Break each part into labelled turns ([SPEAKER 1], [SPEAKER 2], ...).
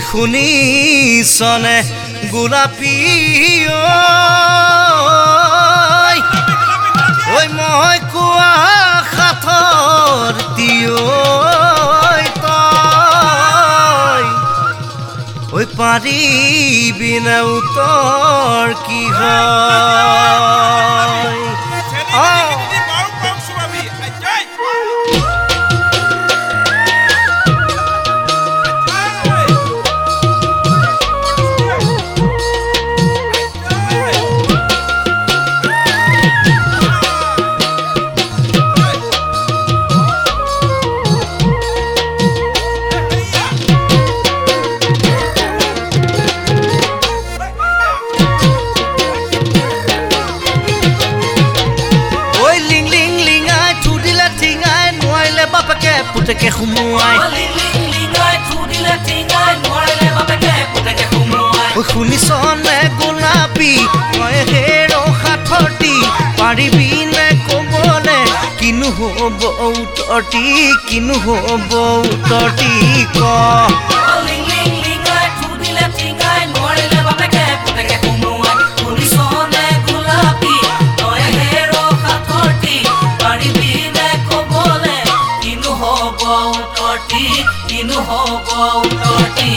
[SPEAKER 1] শুনিছনে গোলাপী ঐ মই কোৱা সাথৰ তিয়ৈ তই ঐ পাৰিবি নে উত্তৰ কি হয় পুতেকে সোমোৱাই শুনিছনে গোলাপী মই হেৰ সাথৰটি পাৰিবি নে ক'বলে কিনো হ'ব উত্তৰটি কিনো হ'ব উত্তৰটি ক
[SPEAKER 2] কিনো হ'ব উত্তৰটি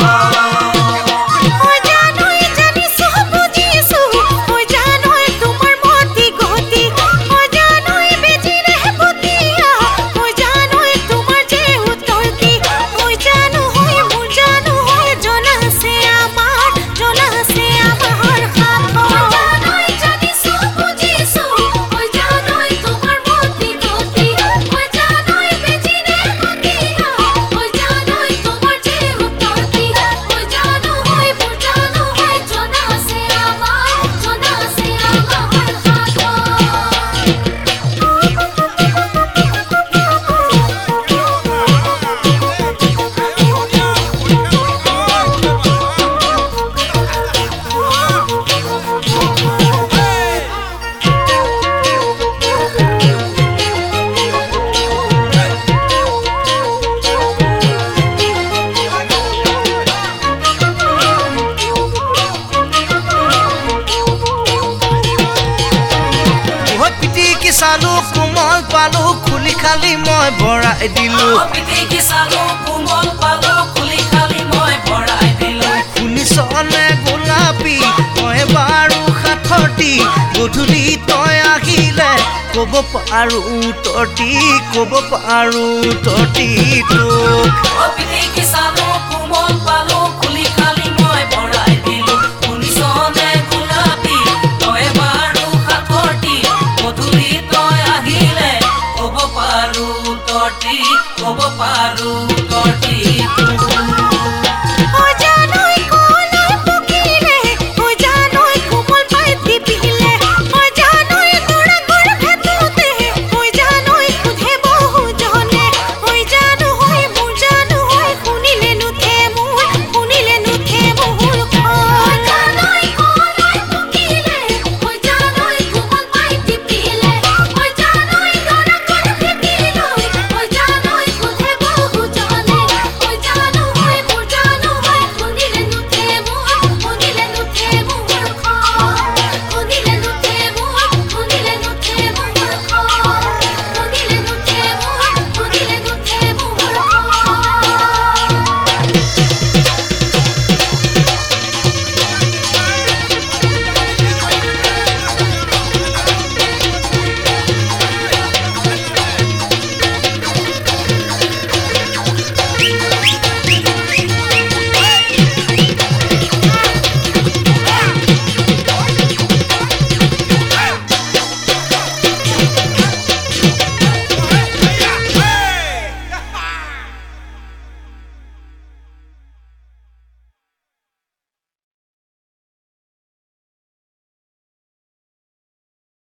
[SPEAKER 1] চালো কোমল পালো খুলি খালি মই ভৰাই দিলো শুনিছনে গোলাপী মই বাৰু সাথৰটি গধূলি তই আহিলে ক'ব পাৰো উত্তৰটি ক'ব পাৰো উত্তৰটি তোক
[SPEAKER 2] ক'ব পাৰো